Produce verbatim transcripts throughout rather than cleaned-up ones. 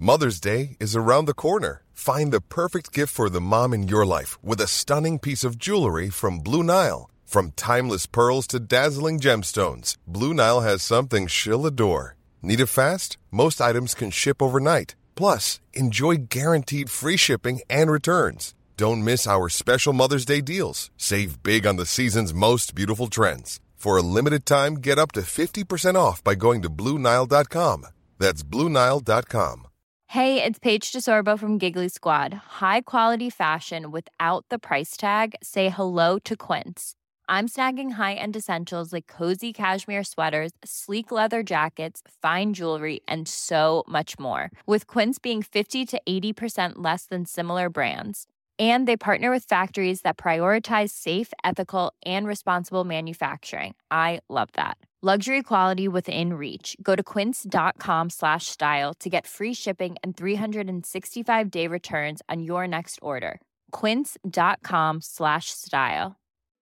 Mother's Day is around the corner. Find the perfect gift for the mom in your life with a stunning piece of jewelry from Blue Nile. From timeless pearls to dazzling gemstones, Blue Nile has something she'll adore. Need it fast? Most items can ship overnight. Plus, enjoy guaranteed free shipping and returns. Don't miss our special Mother's Day deals. Save big on the season's most beautiful trends. For a limited time, get up to fifty percent off by going to Blue Nile dot com. That's Blue Nile dot com. Hey, it's Paige DeSorbo from Giggly Squad. High quality fashion without the price tag. Say hello to Quince. I'm snagging high-end essentials like cozy cashmere sweaters, sleek leather jackets, fine jewelry, and so much more. With Quince being fifty to eighty percent less than similar brands. And they partner with factories that prioritize safe, ethical, and responsible manufacturing. I love that. Luxury quality within reach. Go to quince.com slash style to get free shipping and three sixty-five day returns on your next order. Quince.com slash style.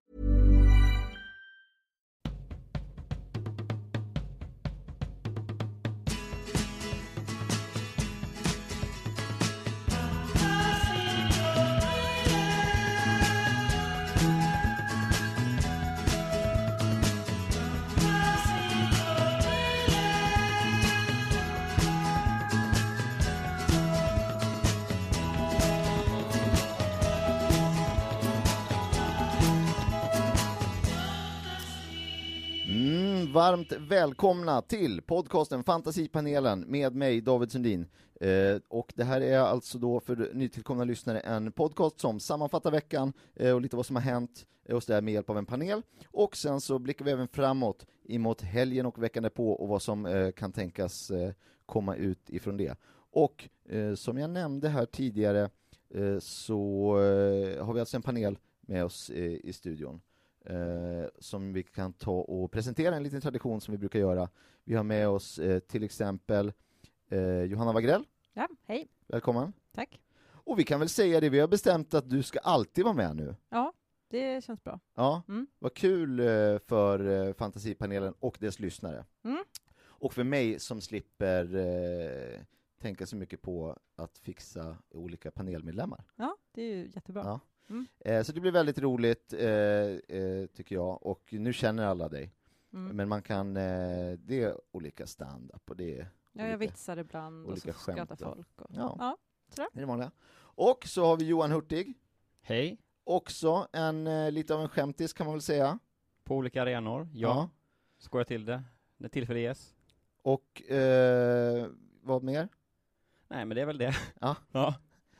Varmt välkomna till podcasten Fantasipanelen med mig David Sundin. Eh, och det här är alltså då för nytillkomna lyssnare en podcast som sammanfattar veckan eh, och lite vad som har hänt eh, och så där med hjälp av en panel. Och sen så blickar vi även framåt emot helgen och veckan därpå och vad som eh, kan tänkas eh, komma ut ifrån det. Och eh, som jag nämnde här tidigare eh, så eh, har vi alltså en panel med oss eh, i studion. Eh, som vi kan ta och presentera en liten tradition som vi brukar göra. Vi har med oss eh, till exempel eh, Johanna Wagrell. Ja, hej. Välkommen. Tack. Och vi kan väl säga det, vi har bestämt att du ska alltid vara med nu. Ja, det känns bra. Ja, mm. vad kul eh, för eh, Fantasipanelen och dess lyssnare. Mm. Och för mig som slipper eh, tänka så mycket på att fixa olika panelmedlemmar. Ja, det är ju jättebra. Ja. Mm. Eh, så det blir väldigt roligt eh, eh, tycker jag. Och nu känner alla dig. Mm. Men man kan, eh, det är olika stand-up och det är Ja, jag vitsar ibland och så skrattar folk. Och... Ja, ja sådär. Det är det vanliga. Och så har vi Johan Hurtig. Hej. Också en, eh, lite av en skämtis kan man väl säga. På olika arenor, ja. ja. Skojar till det, när tillfälle ges. Och eh, vad mer? Nej, men det är väl det. Ja. ja.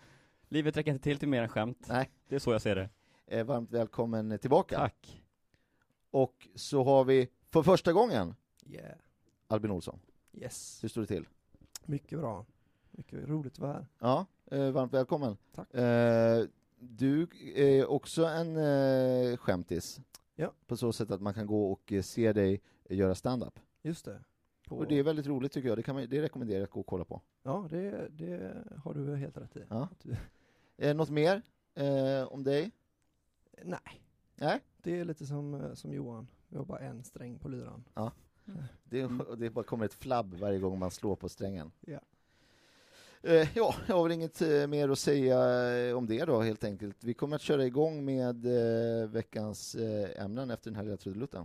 Livet räcker inte till till mer än skämt. Nej. Det är så jag ser det. Eh, varmt välkommen tillbaka. Tack. Och så har vi för första gången yeah. Albin Olsson. Yes. Hur står det till? Mycket bra. Mycket roligt att vara här. Ja, eh, varmt välkommen. Tack. Eh, du är också en eh, skämtis. Ja. På så sätt att man kan gå och eh, se dig göra stand-up. Just det. På... Och det är väldigt roligt tycker jag. Det, kan man, det rekommenderar jag att gå och kolla på. Ja, det, det har du helt rätt i. Ja. Du... Eh, något mer eh, om dig? Nej. Nej. Det är lite som, som Johan. Vi har bara en sträng på lyran. Ja. Det, det bara kommer ett flabb varje gång man slår på strängen. Ja. Eh, ja, jag har väl inget eh, mer att säga eh, om det då helt enkelt. Vi kommer att köra igång med eh, veckans eh, ämnen efter den här lilla trudelutten.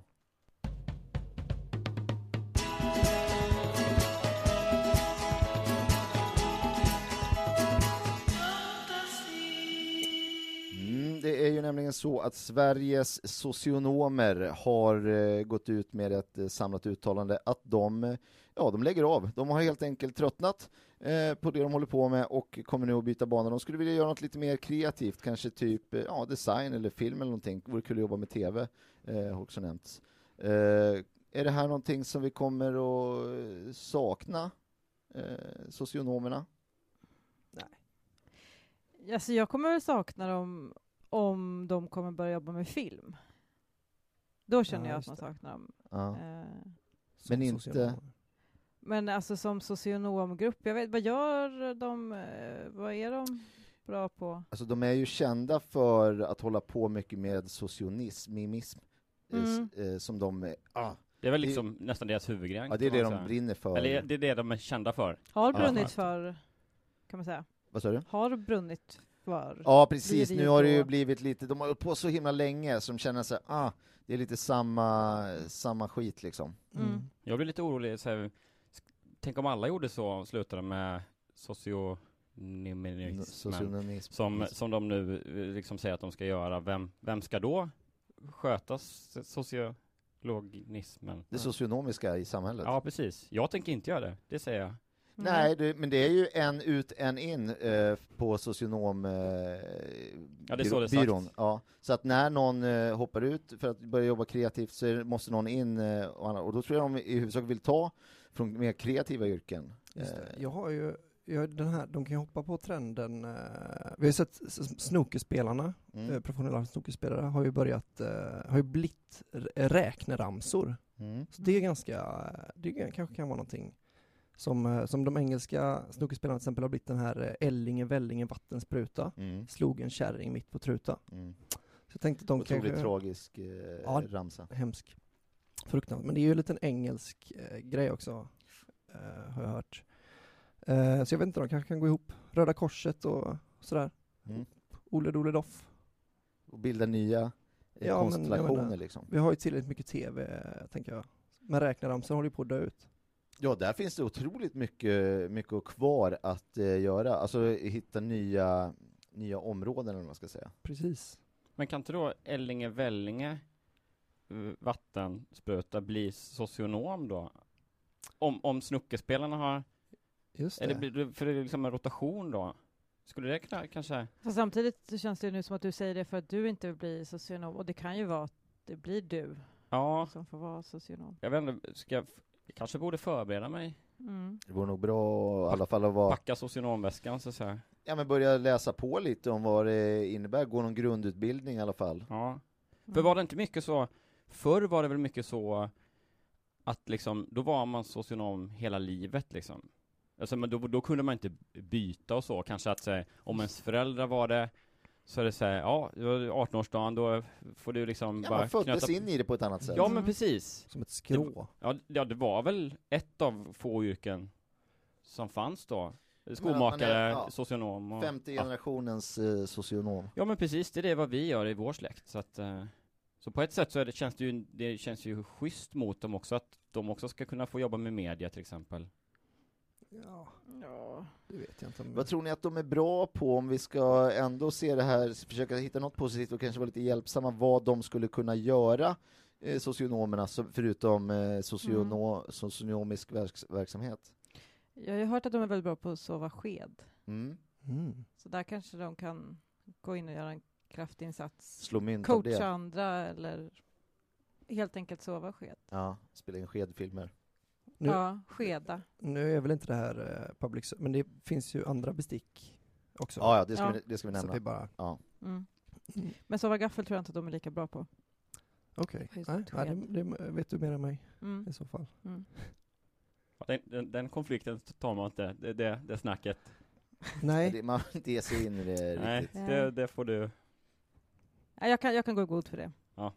Det är ju nämligen så att Sveriges socionomer har eh, gått ut med ett eh, samlat uttalande att de, eh, ja, de lägger av. De har helt enkelt tröttnat eh, på det de håller på med och kommer nu att byta bana. De skulle vilja göra något lite mer kreativt, kanske typ eh, ja, design eller film eller någonting. Det vore kul att jobba med tv, eh, har också nämnts. Eh, är det här någonting som vi kommer att sakna, eh, socionomerna? Nej. Alltså jag kommer väl sakna dem om de kommer börja jobba med film. Då känner ja, jag att man det. saknar dem. Ja. Eh, Men inte... socionomer. Men alltså som socionomgrupp, jag vet, vad gör de, eh, vad är de bra på? Alltså de är ju kända för att hålla på mycket med socionism, mimism, Mm. eh, som de... Ah, Det är väl liksom det, nästan deras huvudgren. ja, det är det kan man de säga. brinner för. Eller det är det de är kända för. Har Ja. brunnit för kan man säga. Vad sa du? Har brunnit för. Ja, precis. Blir det Nu har det ju då- blivit lite, de har hållit på så himla länge som känner sig, ah, det är lite samma, samma skit liksom. Mm. Jag blir lite orolig, så här, sk- tänk om alla gjorde så och slutade med socionomism, Socionomism. som, som de nu eh, liksom säger att de ska göra. Vem, vem ska då sköta s- sociologismen? Det socionomiska i samhället. Ja, precis. Jag tänker inte göra det, det säger jag. Nej, det, men det är ju en ut, en in eh, på socionom eh, Ja, det är så det är byrån. sagt. Ja. Så att när någon eh, hoppar ut för att börja jobba kreativt så är- måste någon in eh, och, annat. Och då tror jag de i huvudsak vill ta från mer kreativa yrken. Just det. Eh, Jag har ju, jag, den här, de kan ju hoppa på trenden. Eh, vi har ju sett s- snookerspelarna, mm. eh, professionella snookerspelare har ju börjat, eh, har ju blivit r- räkneramsor. Mm. Så det är ganska, det är, kanske kan vara någonting som, eh, som de engelska snookerspelarna till exempel har blivit den här eh, Ellinge, Vällinge, vattenspruta. Mm. Slog en kärring mitt på truta. Mm. Så jag tänkte att de Otroligt kanske... tragisk eh, Ja. ramsa. Hemsk. Fruktansvärt. Men det är ju en liten engelsk eh, grej också, eh, har jag hört. Eh, så jag vet inte, de kanske kan gå ihop. Röda Korset och sådär. Mm. Ole Dole Doff. Och bilda nya eh, Ja, men jag konstellationer menar- liksom. Vi har ju tillräckligt mycket tv, eh, tänker jag. Men räknaramsor håller ju på att dö ut. Ja, där finns det otroligt mycket, mycket kvar att eh, göra. Alltså hitta nya, nya områden eller vad man ska säga. Precis. Men kan inte då Ellinge, Vällinge, eh, vattenspruta bli socionom då? Om, om snookerspelarna har, Just är det. det, blir det för det är liksom en rotation då? Skulle det kunna, kanske? Fast samtidigt så känns det ju nu som att du säger det för att du inte vill bli socionom. Och det kan ju vara att det blir du Ja, som får vara socionom. jag vet inte, ska jag, jag kanske borde förbereda mig. Mm. Det vore nog bra i alla fall att vara, Packa socionomväskan så att säga. ja, men börja läsa på lite om vad det innebär, gå någon grundutbildning i alla fall. Ja. För Mm. var det inte mycket så, förr var det väl mycket så att liksom, då var man socionom hela livet liksom. Alltså, men då, då kunde man inte byta och så. Kanske att säga, om ens föräldrar var det, så är det så här, ja, arton-årsdagen, då får du liksom Ja, bara man föddes knöta... in i det på ett annat sätt. Ja, men Mm. precis. Som ett skrå. Ja, ja, det var väl ett av få yrken som fanns då. att man Skomakare, är, ja, socionom. Och, Femte ja. generationens eh, socionom. ja, men precis, det är vad vi gör i vår släkt. Så, att, eh, så på ett sätt så är det, känns det ju, det känns ju schysst mot dem också, att de också ska kunna få jobba med media till exempel. Ja, Ja. det vet jag inte. Om... Vad tror ni att de är bra på, om vi ska ändå se det här, försöka hitta något positivt och kanske vara lite hjälpsamma, vad de skulle kunna göra, eh, socionomerna, så- förutom eh, sociono, socionomisk verks, verksamhet? Jag har ju hört att de är väldigt bra på att sova sked. Mm. Mm. Så där kanske de kan gå in och göra en kraftinsats. Slå mynt av Coacha det. andra eller helt enkelt sova sked. Ja, spela in skedfilmer. Nu, Ja, skeda. nu är väl inte det här eh, public, men det finns ju andra bestick också. Ja, ja, det ska, Ja. Vi, det ska vi Så nämna. att vi bara, Ja. Mm. mm. Men sova gaffel tror jag inte att de är lika bra på. Okej. Just Nej, det, nej, det, det vet du mer än mig Mm. i så fall. Mm. Ja, Den, den, den konflikten tar man inte, det, det, det snacket. Nej, Det, man vill inte ge sig in i det Nej, riktigt. det, det får du. Ja, jag, kan, jag kan gå i god för det.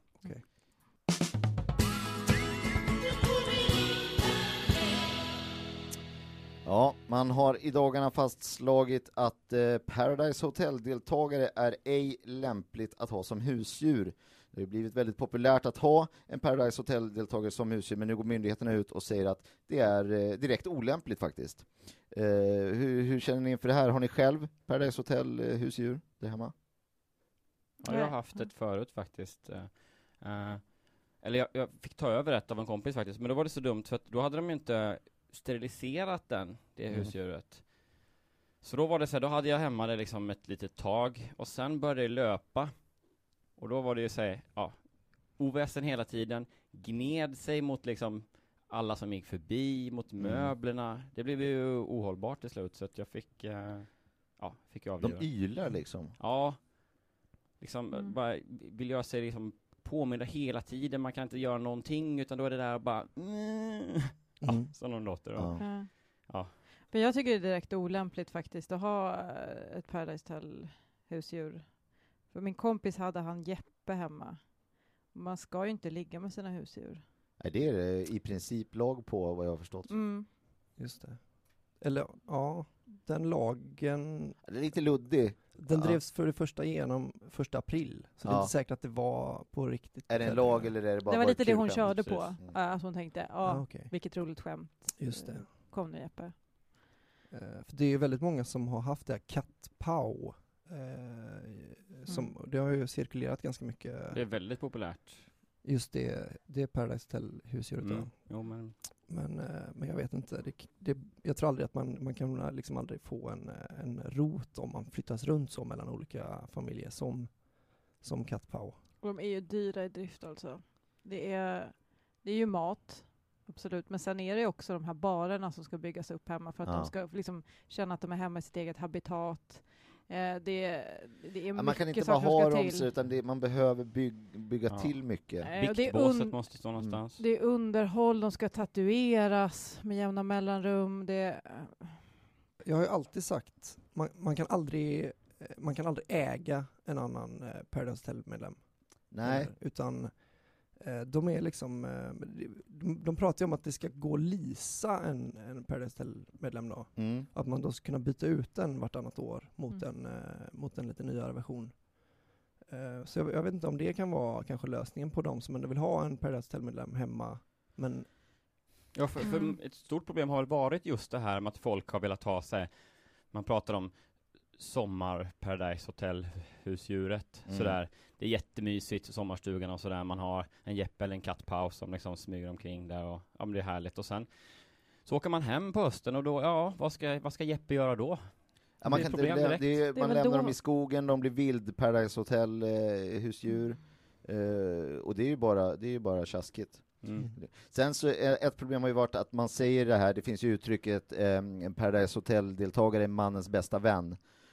Ja, man har i dagarna fastslagit att eh, Paradise Hotel-deltagare är ej lämpligt att ha som husdjur. Det har blivit väldigt populärt att ha en Paradise Hotel-deltagare som husdjur, men nu går myndigheterna ut och säger att det är eh, direkt olämpligt faktiskt. Eh, hur, hur känner ni inför det här? Har ni själv Paradise Hotel-husdjur där hemma? Ja, jag har haft ett förut faktiskt. Eh, eh, eller jag, jag fick ta över ett av en kompis faktiskt, men då var det så dumt för att då hade de inte steriliserat den, det Mm. husdjuret. Så då var det så här, då hade jag hemma det liksom ett litet tag och sen började det löpa. Och då var det ju så här, ja, oväsen hela tiden, gned sig mot liksom alla som gick förbi, mot Mm. möblerna. Det blev ju ohållbart till slut så att jag fick, eh, ja, fick jag De avliva. ylar liksom. Ja, liksom Mm. bara vill jag sig liksom påminna hela tiden, man kan inte göra någonting utan då är det där bara mm, ja, Mm. som de låter. då. Ja. Ja. Ja. Men jag tycker det är direkt olämpligt faktiskt att ha eh, ett Paradise Hotel-husdjur. För min kompis hade han Jeppe hemma. Man ska ju inte ligga med sina husdjur. Nej, det är det i princip lag på vad jag har förstått. Mm. Just det. Eller ja, den lagen, Det är lite luddig. den Ja. drevs för det första igenom första april. Så det är Ja. inte säkert att det var på riktigt. Är det en lag eller är det bara Det var bara lite ett det kul hon skämt? körde precis. på. Mm. Ja, att hon tänkte, ja, Ah, okej. vilket roligt skämt. Just det. Kom nu Jeppe. Eh, för det är ju väldigt många som har haft det här kattpau. Eh, som, Mm. Det har ju cirkulerat ganska mycket. Det är väldigt populärt. Just det, det är Paradise Hotel-husdjuret då. Mm. Jo, men Men, eh, men jag vet inte. Det, det, jag tror aldrig att man, man kan liksom aldrig få en, eh, en rot om man flyttas runt så mellan olika familjer som, som kattpau. Och de är ju dyra i drift alltså. Det är, det är ju mat, absolut. Men sen är det ju också de här barerna som ska byggas upp hemma för att Ja. de ska liksom känna att de är hemma i sitt eget habitat. Eh, det, det är Ja, mycket man kan inte bara saker som ha ska dem till. så, utan det, man behöver bygg, bygga Ja. till mycket. Eh, och det, är biktbåset un- måste stå någonstans. det är underhåll, de ska tatueras med jämna mellanrum. Det, Jag har ju alltid sagt, man, man, kan, aldrig, eh, man kan aldrig äga en annan eh, Paradise Hotel-medlem. Nej, Eller, utan eh, de är liksom, eh, de, de pratar ju om att det ska gå att leasa en, en Paradise Hotel-medlem då. mm. Att man då ska kunna byta ut den vartannat år mot, Mm. en, eh, mot en lite nyare version. Eh, så jag, jag vet inte om det kan vara kanske lösningen på dem som ändå vill ha en Paradise Hotel-medlem hemma. Men Ja, för, för Mm. ett stort problem har väl varit just det här med att folk har velat ha sig, man pratar om sommar Paradise Hotel husdjuret Mm. sådär. Det är jättemysigt sommarstugan och sådär. Man har en Jeppe eller en kattpaus som liksom smyger omkring där och ja, men det är härligt. Och sen så åker man hem på hösten och då, ja, vad ska, vad ska Jeppe göra då? Ja, man Det är kan inte problem lä- direkt. det är, Det är man väl lämnar då- dem i skogen, de blir vild, Paradise Hotel eh, husdjur. Eh, och det är ju bara, det är ju bara tjaskigt. Mm. Sen så är ett problem har ju varit att man säger det här, det finns ju uttrycket eh, en Paradise Hotel-deltagare är mannens bästa vän.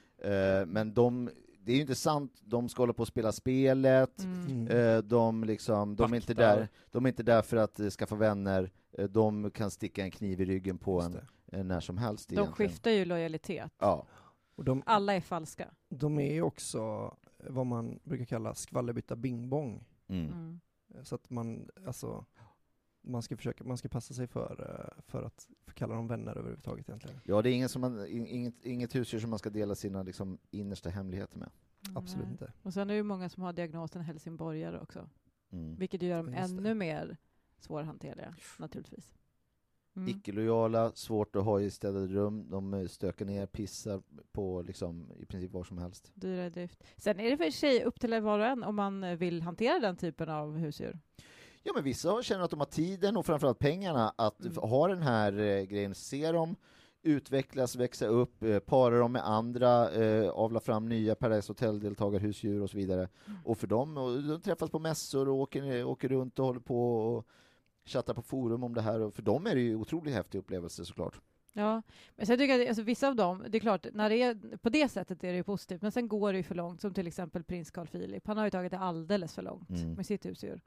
Eh, men de, det är ju inte sant, de ska hålla på att spela spelet, mm. mm. eh, de, liksom, de, är inte Vaktar. där, de är inte där för att eh, skaffa vänner, eh, de kan sticka en kniv i ryggen på Just en det. eh, när som helst De egentligen. skiftar ju lojalitet. Ja. Och de, Alla är falska. de är ju också vad man brukar kalla skvallerbytta bingbong. Mm. Mm. Så att man, alltså, man ska försöka, man ska passa sig för, eh, för att för kalla dem vänner överhuvudtaget egentligen. Ja, det är ingen som man, in- inget, inget husdjur som man ska dela sina liksom, innersta hemligheter med. Absolut Nej. inte. Och sen är det ju många som har diagnosen helsingborgare också. Mm. Vilket ju gör dem Ja, just det. ännu mer svårhanterliga, naturligtvis. Mm. Icke-lojala, svårt att ha i städade rum, de eh, stökar ner, pissar på liksom, i princip var som helst. Dyra i drift. Sen är det för sig upp till var och en om man eh, vill hantera den typen av husdjur. Ja, men vissa känner att de har tiden och framförallt pengarna att Mm. ha den här eh, grejen, se dem utvecklas, växa upp, eh, para dem med andra, eh, avla fram nya Paradise Hotel-deltagare, husdjur och så vidare. Mm. Och för dem, och de träffas på mässor och åker, åker runt och håller på och chattar på forum om det här, och för dem är det ju otroligt häftig upplevelse såklart. Ja, men sen tycker jag att alltså, vissa av dem, det är klart, när det är, på det sättet är det ju positivt, men sen går det ju för långt, som till exempel prins Carl Philip. Han har ju tagit det alldeles för långt Mm. med sitt husdjur.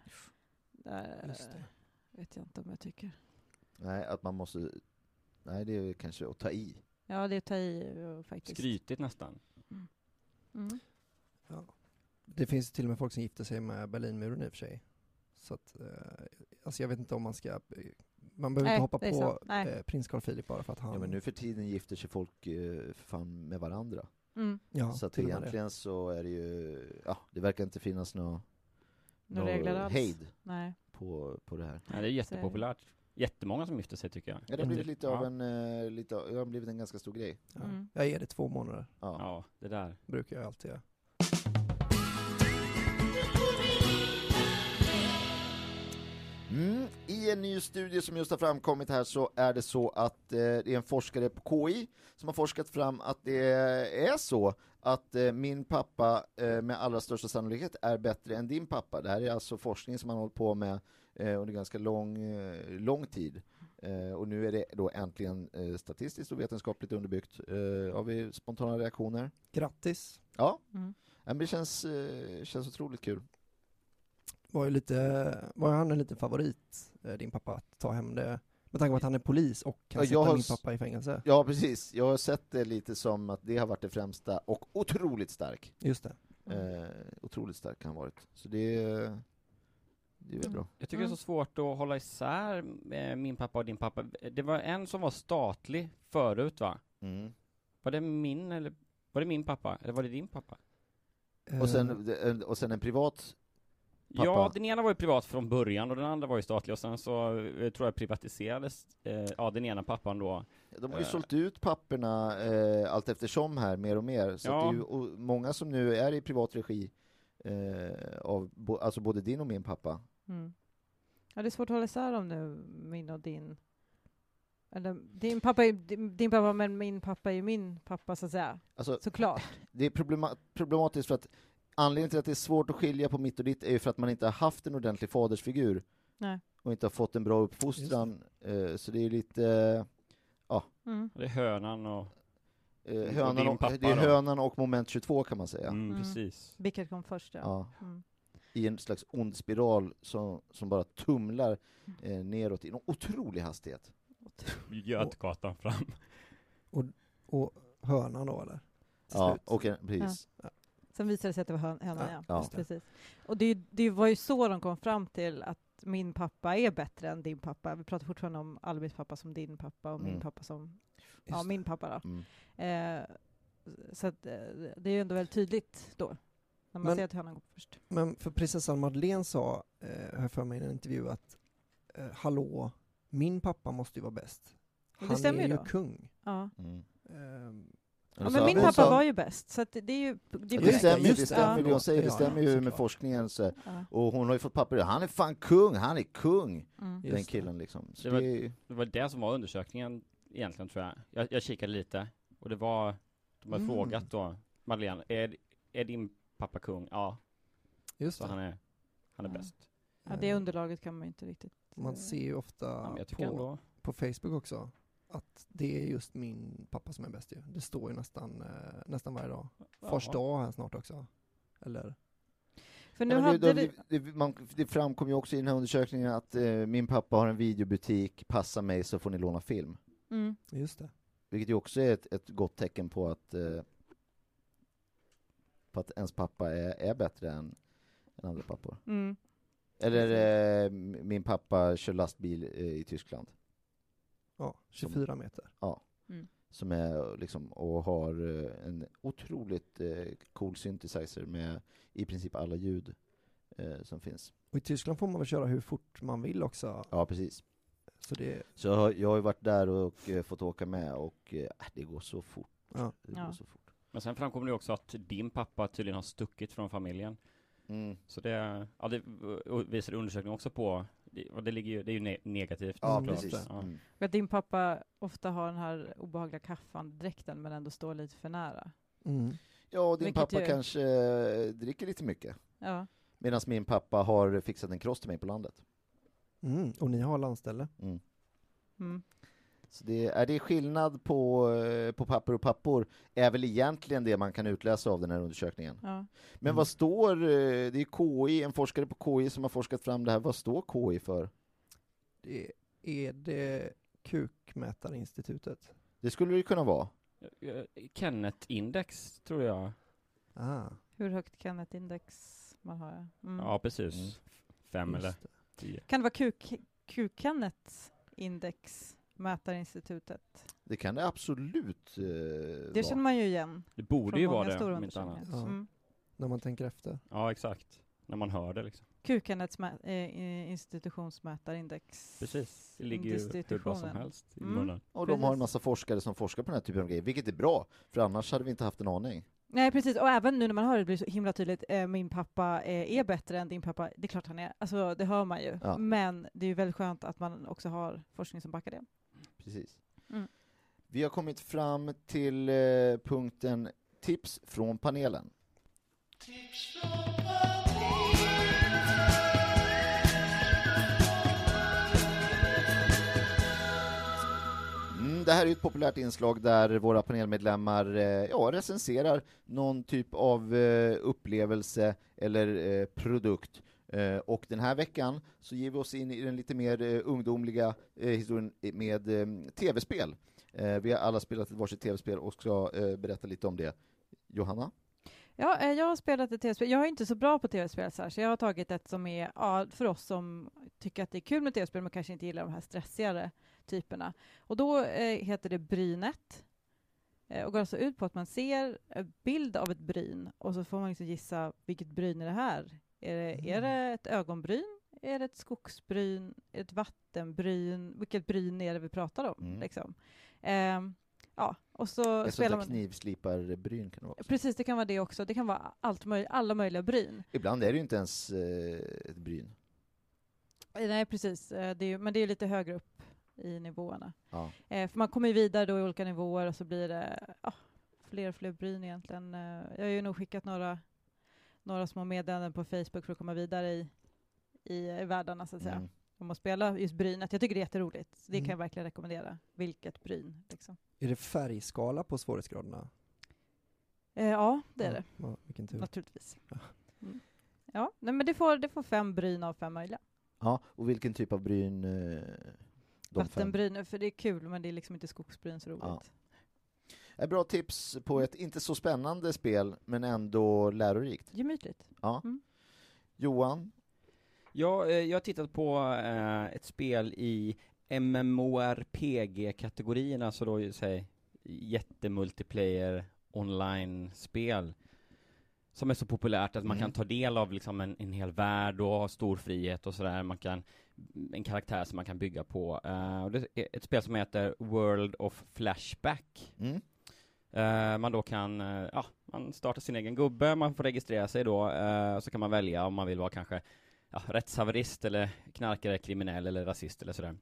Där, Just det. vet jag inte om jag tycker. Nej, att man måste, nej det är kanske att ta i. Ja, det är att ta i eh, faktiskt. Skrytigt nästan. Mm. Ja. Det finns till och med folk som gifter sig med Berlinmuren i och för sig. Så att, eh, alltså jag vet inte om man ska, man behöver Nej, inte hoppa det är på sant. Nej. eh, prins Carl Philip bara för att han... Ja, men nu för tiden gifter sig folk eh, för fan med varandra. Mm. Ja, Så att till och med det. egentligen så är det ju, ja, det verkar inte finnas några Några regler alls. hejd Nej. på, på det här. Ja, det är jättepopulärt. Jättemånga som gifter sig tycker jag. Ja, det har blivit lite av Ja. en, eh, lite, av- det har blivit en ganska stor grej. Ja. Mm. Jag ger det två månader, Ja. Ja, det där. brukar jag alltid göra. Mm. I en ny studie som just har framkommit här så är det så att eh, det är en forskare på K I som har forskat fram att det är så att eh, min pappa eh, med allra största sannolikhet är bättre än din pappa. Det här är alltså forskning som man har hållit på med eh, under ganska lång, eh, lång tid. Eh, och nu är det då äntligen eh, statistiskt och vetenskapligt underbyggt. Eh, har vi spontana reaktioner? Grattis! Ja, Mm. ja, men det känns, eh, känns otroligt kul. Var ju lite, var han en liten favorit, eh, din pappa, att ta hem det? Med tanke på att han är polis och kan Ja, sätta jag har min s- pappa i fängelse. Ja, precis. Jag har sett det lite som att det har varit det främsta och otroligt stark. Just det. Mm. Eh, otroligt stark har han varit. Så det, är- det är väl Mm. bra. Jag tycker det är så svårt att hålla isär eh, min pappa och din pappa. Det var en som var statlig förut va? Mm. Var det min eller var det min pappa? Eller var det din pappa? Och sen, och sen en privat pappa? Ja, den ena var ju privat från början och den andra var ju statlig. Och sen så eh, tror jag privatiserades eh, ja, den ena pappan då. De har ju Eh. sålt ut papperna eh, allt eftersom här, mer och mer. Så Ja. att det är ju och många som nu är i privat regi eh, av bo, alltså både din och min pappa. Mm. Ja, det är svårt att hålla isär dem nu, min och din. Eller, din pappa är din, din pappa, men min pappa är ju min pappa, så att säga. Alltså, Såklart. det är problema- problematiskt för att anledningen till att det är svårt att skilja på mitt och ditt är ju för att man inte har haft en ordentlig fadersfigur. Nej. Och inte har fått en bra uppfostran. Eh, så det är lite eh, Mm. Det är hönan och... eh, Och hönan, din och, pappa det är då? hönan och moment tjugotvå kan man säga. Mm, Mm. precis. Vilket kom först, ja. Ja. Mm. I en slags ond spiral som, som bara tumlar eh, neråt i en otrolig hastighet. Götgatan fram. Och hönan då eller? Till Ja, slut. och en, precis. Sen visade det sig att det var hön- hönan, Ja, ja. ja. just det. Precis. Och det, det var ju så de kom fram till att min pappa är bättre än din pappa. Vi pratar fortfarande om Albins pappa som din pappa och min Mm. pappa som Just ja, det. min pappa då. Mm. Eh, så att, eh, det är ju ändå väldigt tydligt då. När man Men- ser att hönan går först. Men för prinsessan Madeleine sa, eh, här för mig i en intervju, att eh, hallå, min pappa måste ju vara bäst. Och det Han stämmer är ju ju då. kung. Ja. Mm. Ehm, Ja, Och men så- min hon pappa sa- var ju bäst. Så att det är ju... Det, är Det Just stämmer, just det det. stämmer det hon säger, det Ja, stämmer ja, ju med såklart. forskningen. Så. Ja. Och hon har ju fått papper, han är fan kung, han är kung, Mm. Just den det. killen liksom. Så Det var- det är, Det var det som var undersökningen egentligen, tror jag. Jag, jag kikade lite. Och det var... De har Mm. frågat då, Madeleine, är, är din pappa kung? Ja, Just så det. han är, han är Ja. bäst. Ja, det underlaget kan man ju inte riktigt... Man ser ju Ja, ofta men jag tycker på, ändå... på Facebook också att det är just min pappa som är bäst ju. Det står ju nästan, eh, nästan varje dag. Fars Ja. dag här snart också. Eller? För nu Ja, men hade det, det... det, det, man, det framkom ju också i den här undersökningen att eh, min pappa har en videobutik, passa mig så får ni låna film. Mm. Just det. Vilket ju också är ett, ett gott tecken på att eh, på att ens pappa är, är bättre än, än andra pappor. Mm. Eller eh, min pappa kör lastbil eh, i Tyskland. Ja, tjugofyra meter. Mm. Som är liksom, och har eh, en otroligt eh, cool synthesizer med i princip alla ljud eh, som finns. Och i Tyskland får man väl köra hur fort man vill också. Ja, precis. Så det, Så jag har, jag har ju varit där och eh, fått åka med och eh, det går så fort. ja. Det Ja. går så fort. Men sen framkom det ju också att din pappa tydligen har stuckit från familjen. Mm. Så det, ja, det och visade undersökningen också på, det, och det, ligger ju, det är ju ne- negativt. Ja, Mm, precis. Ja. Mm. Och att din pappa ofta har den här obehagliga kaffandräkten men ändå står lite för nära. Mm. Ja, och din Vilket pappa ju- kanske eh, dricker lite mycket. Ja. Medan min pappa har fixat en cross till mig på landet. Mm. Och ni har landställe. Mm. Mm. Så det är, det skillnad på, eh, på pappor och pappor är väl egentligen det man kan utläsa av den här undersökningen. Ja. Men Mm. vad står, eh, det är K I, en forskare på K I som har forskat fram det här, vad står K I för? Det är det Kukmätarinstitutet. Det skulle det ju kunna vara. Eh, Kenneth-index, tror jag. Ah, Hur högt Kenneth-index man har. Mm. Ja, precis. Mm. Fem eller just det. tio. Kan det vara Q- Q-Kenneth-index, Mätarinstitutet? Det kan det absolut eh, Det vara. känner man ju igen. Det borde från ju många vara det, stora om inte annat. undersökningar. Ja. Mm. När man tänker efter. Ja, exakt. När man hör det liksom. Q-Kenneths mä- eh, institutionsmätarindex. Precis. Det ligger ju hur bra som Institutionen. helst i Mm. munnen. Och de har en Precis. massa forskare som forskar på den här typen av grejer, vilket är bra, för annars hade vi inte haft en aning. Nej, precis. Och även nu när man hör det blir det så himla tydligt. Eh, min pappa eh, är bättre än din pappa. Det är klart han är. Alltså, det hör man ju. Ja. Men det är ju väldigt skönt att man också har forskning som backar det. Precis. Mm. Vi har kommit fram till eh, punkten tips från panelen. Mm, det här är ett populärt inslag där våra panelmedlemmar eh, ja, recenserar någon typ av eh, upplevelse eller eh, produkt. Eh, och den här veckan så ger vi oss in i den lite mer eh, ungdomliga eh, historien med eh, tv-spel. Eh, vi har alla spelat ett varsitt tv-spel och ska eh, berätta lite om det. Johanna? Ja, eh, jag har spelat ett tv-spel. Jag är inte så bra på tv-spel så, här, så jag har tagit ett som är ja, för oss som tycker att det är kul med tv-spel men kanske inte gillar de här stressigare typerna. Och då eh, heter det Brynet. Eh, och går alltså ut på att man ser en bild av ett bryn och så får man liksom gissa vilket bryn är det här. Är det, Mm. är det ett ögonbryn? Är det ett skogsbryn? Ett vattenbryn? Vilket bryn är det vi pratar om? Mm. Liksom. Eh, ja, och så Ett spelar sånt där man... knivsliparbryn kan det vara också. Precis, det kan vara det också. Det kan vara allt möj- alla möjliga bryn. Ibland är det ju inte ens eh, ett bryn. Eh, Nej, precis. Eh, det är, men det är lite högre upp i nivåerna. Ja. Eh, för man kommer ju vidare då i olika nivåer och så blir det ja, fler och fler bryn egentligen. Eh, jag har ju nog skickat några, några små meddelanden på Facebook för att komma vidare i, i, i världarna så att säga. Mm. Om att spela just brynet. Jag tycker det är jätteroligt. Det Mm. kan jag verkligen rekommendera. Vilket bryn. Liksom. Är det färgskala på svårighetsgraderna? Eh, ja, det är Ja, det. ja, vilken tur. Naturligtvis. Ja. Mm. Ja, nej, men det får, det får fem bryn av fem möjliga. Ja, och vilken typ av bryn? Eh, de fem? Vattenbryn, för det är kul men det är liksom inte skogsbryn så roligt. Ja. Ett bra tips på ett inte så spännande spel men ändå lärorikt. Gemytligt. Ja. Mm. Johan? Ja, eh, jag har tittat på eh, ett spel i MMORPG-kategorin, alltså då ju, säg, jättemultiplayer online-spel som är så populärt att man Mm. kan ta del av liksom en, en hel värld och ha stor frihet och sådär. Man kan, en karaktär som man kan bygga på. Uh, och det är ett spel som heter World of Flashback. Mm. Uh, man då kan, uh, ja, man startar sin egen gubbe, man får registrera sig då, uh, och så kan man välja om man vill vara kanske ja, rättshaverist eller knarkare, kriminell eller rasist eller sådär.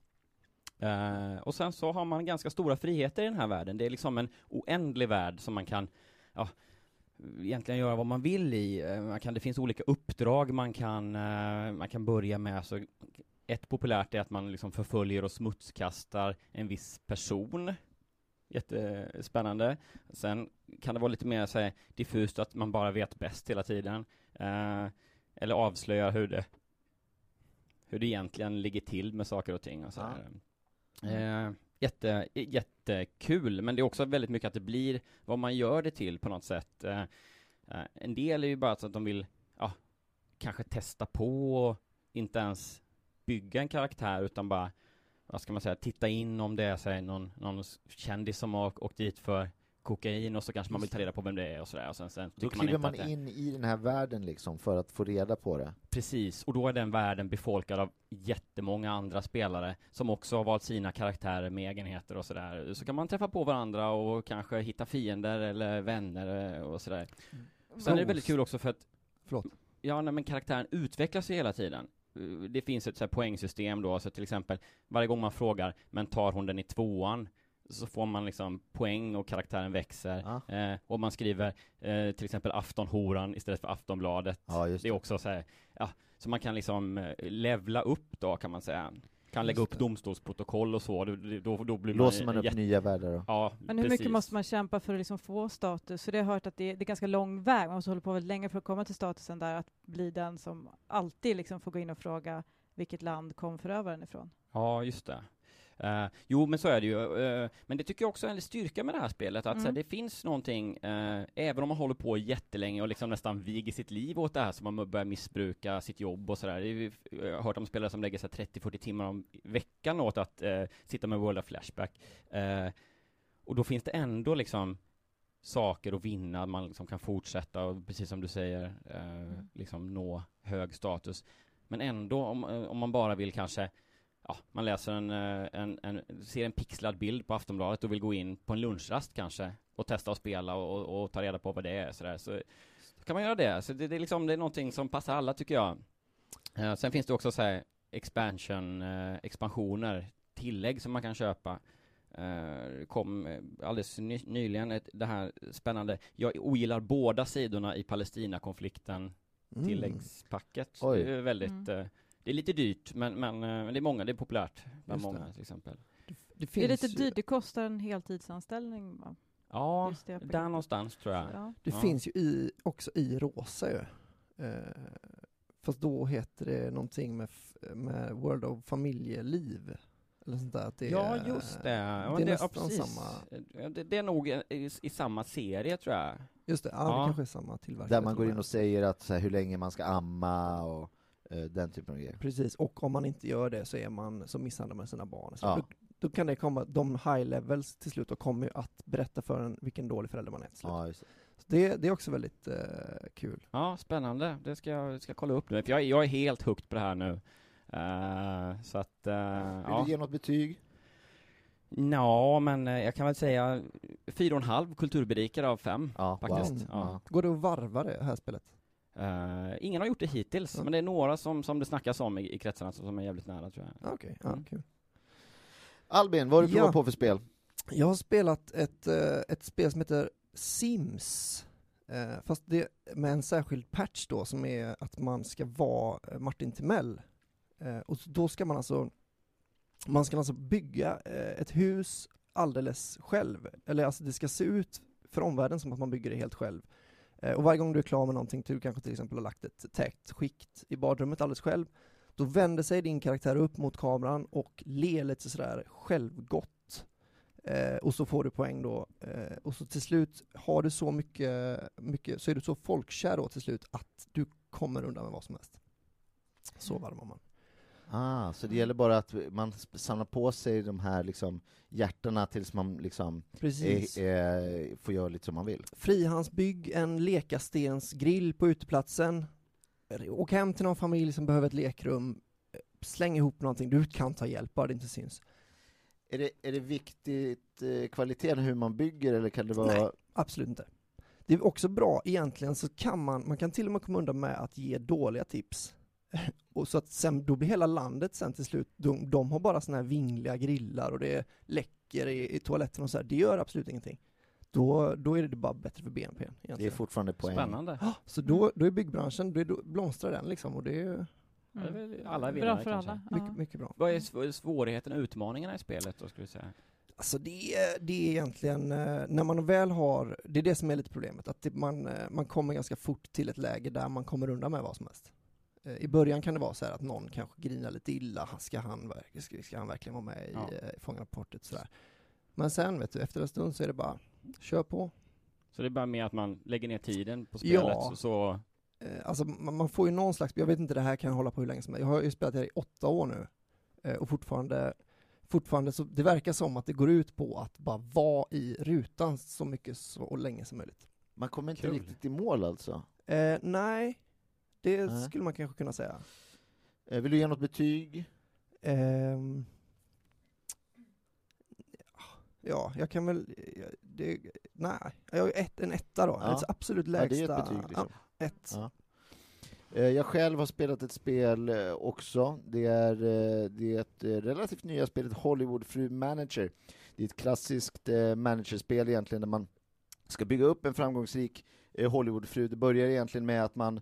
Uh, och sen så har man ganska stora friheter i den här världen. Det är liksom en oändlig värld som man kan ja, egentligen göra vad man vill i. Uh, man kan, det finns olika uppdrag man kan, uh, man kan börja med. Så ett populärt är att man liksom förföljer och smutskastar en viss person. Jättespännande. Sen kan det vara lite mer så här, diffust att man bara vet bäst hela tiden. Uh, eller avslöjar hur det hur det egentligen ligger till med saker och ting och så här. Eh, jätte, jättekul, men det är också väldigt mycket att det blir vad man gör det till på något sätt. Eh, eh, en del är ju bara så att de vill ja, kanske testa på och inte ens bygga en karaktär utan bara, vad ska man säga, titta in om det är så här, någon, någon kändis som har åkt dit för kokain och så kanske man vill ta reda på vem det är och sådär. Och sen, sen Då tycker kliver man, man, inte att det- in i den här världen liksom för att få reda på det. Precis, och då är den världen befolkad av jättemånga andra spelare som också har valt sina karaktärer med egenheter och sådär. Så kan man träffa på varandra och kanske hitta fiender eller vänner och sådär. Sen är det väldigt kul också för att Förlåt. ja, nej, men karaktären utvecklas ju hela tiden. Uh, Det finns ett så här poängsystem då, så till exempel varje gång man frågar, men tar hon den i tvåan? Så får man liksom poäng och karaktären växer. Ja. Eh, och man skriver eh, till exempel Aftonhoran istället för Aftonbladet. Ja, just Det är också så här, ja, så man kan liksom eh, levla upp då kan man säga. Kan lägga Just upp det. domstolsprotokoll och så. Då, då, då blir Låser man man upp jätte- nya världar då? Ja, Men hur precis. mycket måste man kämpa för att liksom få status? För det har jag hört att det är, det är ganska lång väg. Man måste hålla på väldigt länge för att komma till statusen där, att bli den som alltid liksom får gå in och fråga vilket land kom förövaren ifrån. Ja, just det. Uh, jo, men så är det ju. Uh, men det tycker jag också är en styrka med det här spelet. Att Mm. så här, det finns någonting, uh, även om man håller på jättelänge och liksom nästan viger sitt liv åt det här, så man börjar missbruka sitt jobb och sådär. Jag har hört om spelare som lägger så här trettio till fyrtio timmar om veckan åt att uh, sitta med World of Flashback. Uh, och då finns det ändå liksom saker att vinna. Man liksom kan fortsätta och precis som du säger, uh, Mm. liksom nå hög status. Men ändå, om, om man bara vill kanske ja, man läser en, en, en, ser en pixlad bild på Aftonbladet och vill gå in på en lunchrast kanske och testa att spela och, och, och ta reda på vad det är sådär. Så kan man göra det. Så det, det, är liksom, det är någonting som passar alla tycker jag. Uh, sen finns det också så här expansion, uh, expansioner, tillägg som man kan köpa. Uh, kom uh, alldeles ny, nyligen ett, det här spännande. Jag ogillar båda sidorna i Palestina-konflikten Mm. tilläggspacket. Oj. Det är väldigt Mm. uh, det är lite dyrt, men, men, men det är många, det är populärt bland Just det. många till exempel. Det, det Det är finns lite ju- dyrt, det kostar en heltidsanställning. Va? Ja, Just det, jag där begriper. någonstans tror jag. Ja. Det Ja. finns ju i, också i rosa ju. Eh, fast då heter det någonting med, f- med World of Familjeliv. Eller sånt där. Att det Ja, är, just det. Ja, det är ja, nästan precis. samma. Ja, det, det är nog i, i, i samma serie tror jag. Just det, ja, Ja. det kanske är samma tillverkare. Där man till går och in med. och säger att så här, hur länge man ska amma och eh, den typen av grejer. Precis, och om man inte gör det så är man så misshandlar man sina barn. Så Ja. då, då kan det komma, de high levels till slut och kommer ju att berätta för en vilken dålig förälder man är till slut. Ja, just det. Så det, det är också väldigt eh, kul. Ja, spännande. Det ska jag ska kolla upp nu. För jag, jag är helt hooked på det här nu. Uh, så att, uh, Vill ja. du ge något betyg? Ja, men eh, jag kan väl säga fyra och en halv kulturberikare av fem. Ja, faktiskt. wow. Ja. Går det att varva det här spelet? Uh, ingen har gjort det hittills, Mm. men det är några som, som det snackas om i, i kretsarna som är jävligt nära, tror jag. Okej, okay, ja, Mm. kul. Albin, vad har du provat Ja. på för spel? Jag har spelat ett, eh, ett spel som heter Sims. Eh, fast det med en särskild patch då, som är att man ska vara eh, Martin Timell. Eh, och så då ska man alltså man ska alltså bygga eh, ett hus alldeles själv. Eller alltså det ska se ut för omvärlden som att man bygger det helt själv. Eh, och varje gång du är klar med någonting, du kanske till exempel har lagt ett täckt skikt i badrummet alldeles själv, då vänder sig din karaktär upp mot kameran och ler lite sådär självgott. Eh, och så får du poäng då. Eh, och så till slut har du så mycket, mycket, så är du så folkkär då till slut att du kommer undan med vad som helst. Så varvar man. Ah, så det gäller bara att man samlar på sig de här liksom hjärtarna tills man liksom Precis. är, är, får göra lite som man vill. Frihandsbygg en lekastensgrill på uteplatsen. Åk hem till någon familj som behöver ett lekrum. Släng ihop någonting. Du kan ta hjälp, bara det inte syns. Är det, är det viktigt eh, kvaliteten hur man bygger, eller kan det vara... Nej, absolut inte. Det är också bra, egentligen så kan man, man kan till och med komma undan med att ge dåliga tips. Och så att sen, då blir hela landet sen till slut, de, de har bara såna här vingliga grillar och det läcker i, i toaletten och så här. Det gör absolut ingenting. Då, då är det bara bättre för B N P egentligen. Det är fortfarande poäng. Spännande. Ah, så då, då är byggbranschen, då, är, då blomstrar den liksom, och det är Ja, det är väl alla Bra vinnare för kanske. alla. mycket, Ja. mycket bra. Vad är sv- svårigheten och utmaningarna i spelet då, skulle du säga? Alltså det är, det är egentligen, eh, när man väl har, det är det som är lite problemet, att det, man, eh, man kommer ganska fort till ett läge där man kommer undan med vad som helst. Eh, I början kan det vara så här att någon kanske grinar lite illa, ska han, verk- ska, ska han verkligen vara med i Ja. ja. Fångarna på portet sådär. Men sen vet du, efter en stund så är det bara, kör på. Så det är bara med att man lägger ner tiden på spelet, Ja. så, så Eh, alltså man, man får ju någon slags, jag vet inte, det här kan hålla på hur länge som helst. Jag har ju spelat det här i åtta år nu. Eh, och fortfarande, fortfarande så, det verkar som att det går ut på att bara vara i rutan så mycket så, och länge som möjligt. Man kommer inte Kul. riktigt i mål alltså. Eh, nej, det Nej. skulle man kanske kunna säga. Eh, vill du ge något betyg? Ehm, ja, jag kan väl, det, nej, jag har ett, en etta då. Ja. Alltså absolut Ja, lägsta. det är ett betyg liksom. Ja, ett. Ja. Eh, Jag själv har spelat ett spel eh, också. Det är, eh, det är ett eh, relativt nya spelet Hollywood Fru Manager. Det är ett klassiskt eh, managerspel egentligen, där man ska bygga upp en framgångsrik eh, Hollywoodfru. Det börjar egentligen med att man,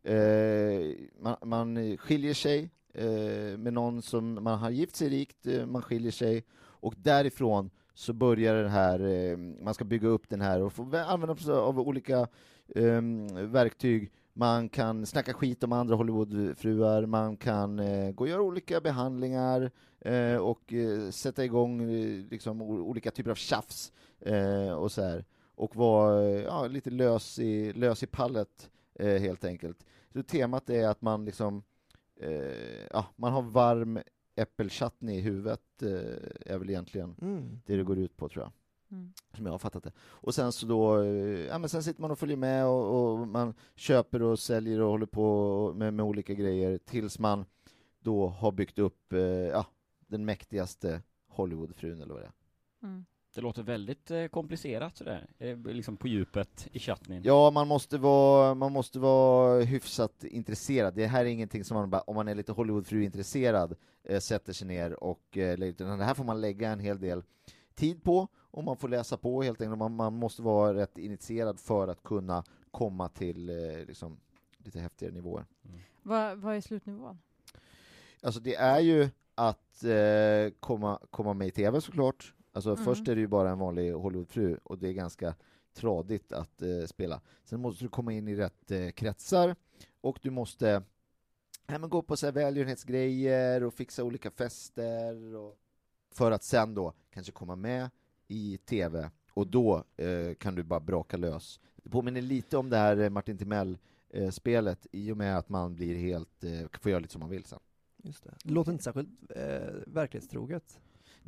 eh, man, man skiljer sig eh, med någon som man har gift sig rikt, eh, man skiljer sig, och därifrån så börjar det här, eh, man ska bygga upp den här och få använda sig av olika eh, verktyg. Man kan snacka skit om andra Hollywoodfruar, man kan eh, gå och göra olika behandlingar eh, och eh, sätta igång eh, liksom, o- olika typer av tjafs eh, och så här. Och vara eh, ja, lite lös i, lös i pallet eh, helt enkelt. Så temat är att man liksom eh, ja, man har varm äppelchutney i huvudet, eh, är väl egentligen Mm. det det går ut på, tror jag. Mm. Som jag har fattat det. Och sen så då, eh, ja men sen sitter man och följer med och, och man köper och säljer och håller på med, med olika grejer tills man då har byggt upp eh, ja, den mäktigaste Hollywoodfrun, eller vad det är. Mm. det låter väldigt eh, komplicerat sådär, eh, liksom på djupet i chatten. Ja, man måste vara, man måste vara hyfsat intresserad. Det här är ingenting som man bara, om man är lite Hollywoodfru-intresserad, eh, sätter sig ner och eh, lägger, utan det här får man lägga en hel del tid på, och man får läsa på helt enkelt. Man, man måste vara rätt initierad för att kunna komma till eh, liksom, lite häftigare nivåer. Mm. Vad, vad är slutnivån? Alltså det är ju att eh, komma, komma med i tv såklart. Alltså Mm. först är det ju bara en vanlig Hollywoodfru, och det är ganska tradigt att eh, spela. Sen måste du komma in i rätt eh, kretsar, och du måste ja, men gå på så här välgörenhetsgrejer och fixa olika fester, och för att sen då kanske komma med i tv, och då eh, kan du bara braka lös. Det påminner lite om det här eh, Martin Timell-spelet, i och med att man blir helt, eh, får göra lite som man vill sen. Just det. Det låter inte särskilt eh, verklighetstroget.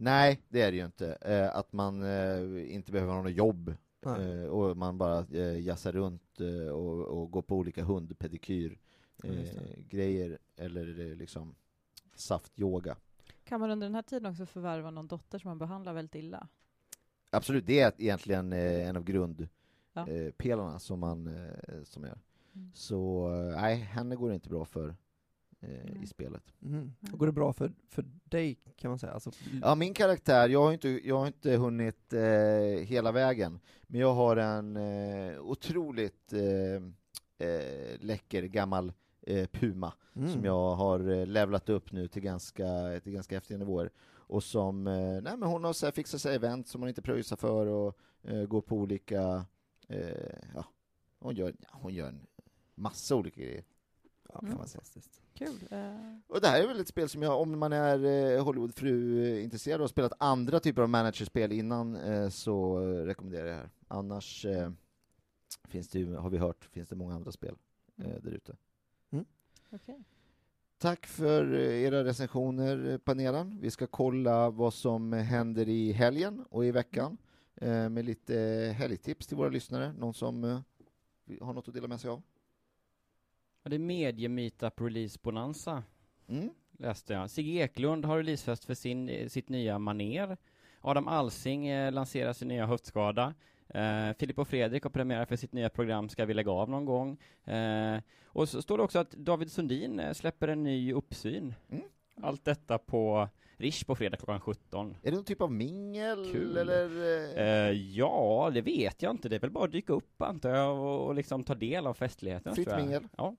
Nej, det är det ju inte. Eh, att man eh, inte behöver ha något jobb eh, och man bara eh, jassar runt eh, och, och går på olika hundpedikyr eh, grejer eller eh, liksom saftyoga. Kan man under den här tiden också förvärva någon dotter som man behandlar väldigt illa? Absolut, det är egentligen eh, en av Ja. grundpelarna eh, som man eh, som är. Mm. Så eh, nej, henne går det inte bra för eh, Mm. i spelet. Mm. Och går det bra för, för dig kan man säga? Alltså, Ja, min karaktär, jag har inte, jag har inte hunnit eh, hela vägen, men jag har en eh, otroligt eh, eh, läcker gammal eh, puma mm. som jag har eh, levlat upp nu till ganska, till ganska häftiga nivåer. Och som, eh, nej men hon har så här fixat sig event som hon inte pröjsar för och eh, går på olika, eh, ja, hon gör, ja, hon gör en massa olika grejer. Ja, Mm. fantastiskt. Kul. Uh, Och det här är väl ett spel som jag, om man är eh, Hollywood-fru-intresserad och har spelat andra typer av managerspel innan eh, så eh, rekommenderar jag det här. Annars eh, finns det ju, har vi hört, finns det många andra spel eh, där ute. okay. Tack för eh, era recensioner, eh, panelen. Vi ska kolla vad som händer i helgen och i veckan eh, med lite eh, helgtips till våra lyssnare. Någon som eh, har något att dela med sig av? Ja, det är Medie Meetup Release Bonanza, Mm. läste jag. Sigge Eklund har releasefest för sin, sitt nya maner. Adam Alsing eh, lanserar sin nya höftskada. Eh, Filip och Fredrik har premiär för sitt nya program Ska vi lägga av någon gång. Eh, och så står det också att David Sundin eh, släpper en ny uppsyn. Mm. Allt detta på Rish på fredag klockan sjutton. Är det någon typ av mingel? Kul. Eller, eh, Eh, ja, det vet jag inte. Det är väl bara att dyka upp antar jag och, och liksom ta del av festligheten. Fritt tror jag. mingel. Ja.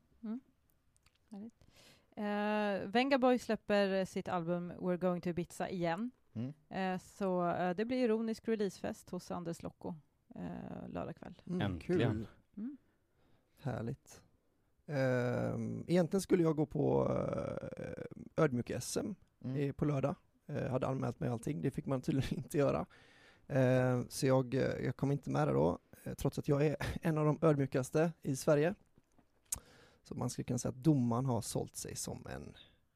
Uh, Venga Boy släpper sitt album We're Going to Ibiza igen. Mm. Uh, så uh, det blir ironisk releasefest hos Anders Locko uh, lördag kväll. Mm, Äntligen. kul. Mm. Härligt. Um, egentligen skulle jag gå på uh, ödmjuk-S M Mm. i- på lördag. Uh, hade anmält mig allting, det fick man tydligen inte göra. Uh, så jag, uh, jag kom inte med det då, uh, trots att jag är en av de ödmjukaste i Sverige. Så man skulle kunna säga att domaren har sålt sig som en...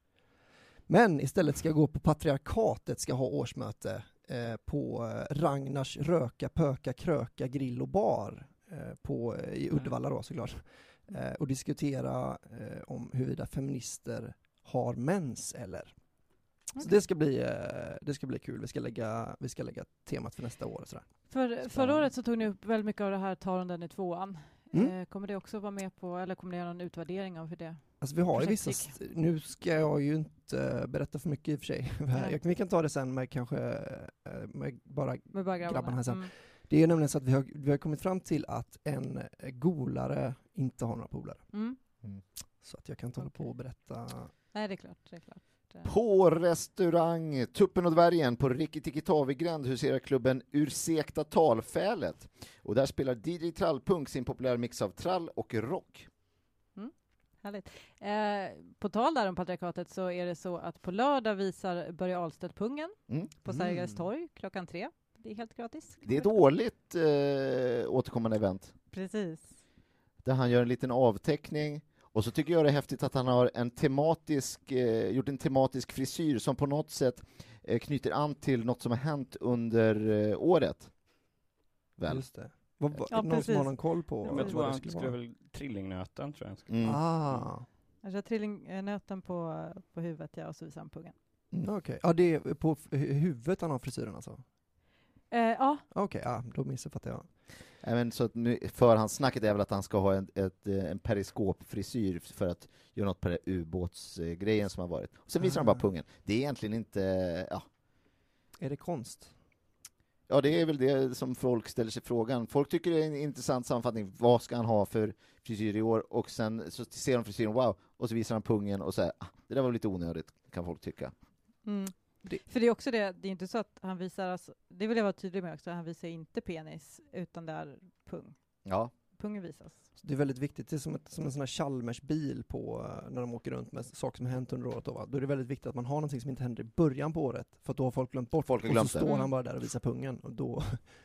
Men istället ska jag gå på Patriarkatet, ska ha årsmöte eh, på eh, Ragnars Röka, Pöka, Kröka, Grill och Bar eh, på, eh, i Uddevalla då såklart. Eh, och diskutera eh, om huruvida feminister har mens eller. Så Okej. det ska bli eh, det ska bli kul. Vi ska lägga vi ska lägga temat för nästa år och sådär. För, förra året så tog ni upp väldigt mycket av det här Tarunden i tvåan. Mm. Eh, kommer det också vara med på, eller kommer ni göra någon utvärdering av hur det? Alltså vi har ju Projekt vissa, gick. st- nu ska jag ju inte uh, berätta för mycket i och för sig. Nej. jag, vi kan ta det sen med kanske uh, med bara Med bara grabbarna. grabbarna här sen. Mm. Det är nämligen så att vi har, vi har kommit fram till att en eh, golare inte har några polare. Mm. Så att jag kan inte hålla på och berätta. Nej, det är klart. Det är klart. Det- På restaurang Tuppen och Dvärgen på Rikki-Tikki-Tavi-Gränd huserar klubben Ursäkta Talfälet. Och där spelar D J Trallpunk sin populära mix av trall och rock. Härligt. Eh, på tal där om patriarkatet så är det så att på lördag visar Börje Ahlstedt Pungen Mm. på Sergels torg klockan tre. Det är helt gratis. Det är ett årligt eh, återkommande event Precis. där han gör en liten avteckning. Och så tycker jag det är häftigt att han har en tematisk, eh, gjort en tematisk frisyr som på något sätt eh, knyter an till något som har hänt under eh, året. Väl? Just det. Vad, vad, Ja, är det någon som precis. har någon koll på Ja, men vad jag tror det han skulle skulle vara? väl trillingnöten tror jag. Skulle. Mm. Ah, Jag kör trillingnöten på, på huvudet, ja, och så visar han pungen. Mm. okej. Ja, det är på f- hu- huvudet han har frisyren alltså? Eh, ja, Okej, ja, då missuppfattade jag. Även så att nu, förhandssnacket är väl att han ska ha en, ett, eh, en periskopfrisyr för att göra något på den ubåtsgrejen som har varit. Och sen visar han bara Ah. pungen. Det är egentligen inte, ja, Är det konst? ja det är väl det som folk ställer sig frågan. Folk tycker det är en intressant sammanfattning. Vad ska han ha för frisyr i år? Och sen så ser de frisyren, wow, och så visar han pungen och säger, ah, det där var lite onödigt, kan folk tycka. mm. Det- För det är också det, det är inte så att han visar, alltså, det vill jag vara tydlig med också, han visar inte penis utan det är pung. Ja, Pungen visas. Så det är väldigt viktigt, det är som, ett, som en sån här Chalmers-bil på, eh, när de åker runt med saker som har hänt under året. Då, va? Då är det väldigt viktigt att man har någonting som inte händer i början på året, för att då har folk glömt bort. Folk har och glömt så det. står Mm. han bara där och visar pungen, och då,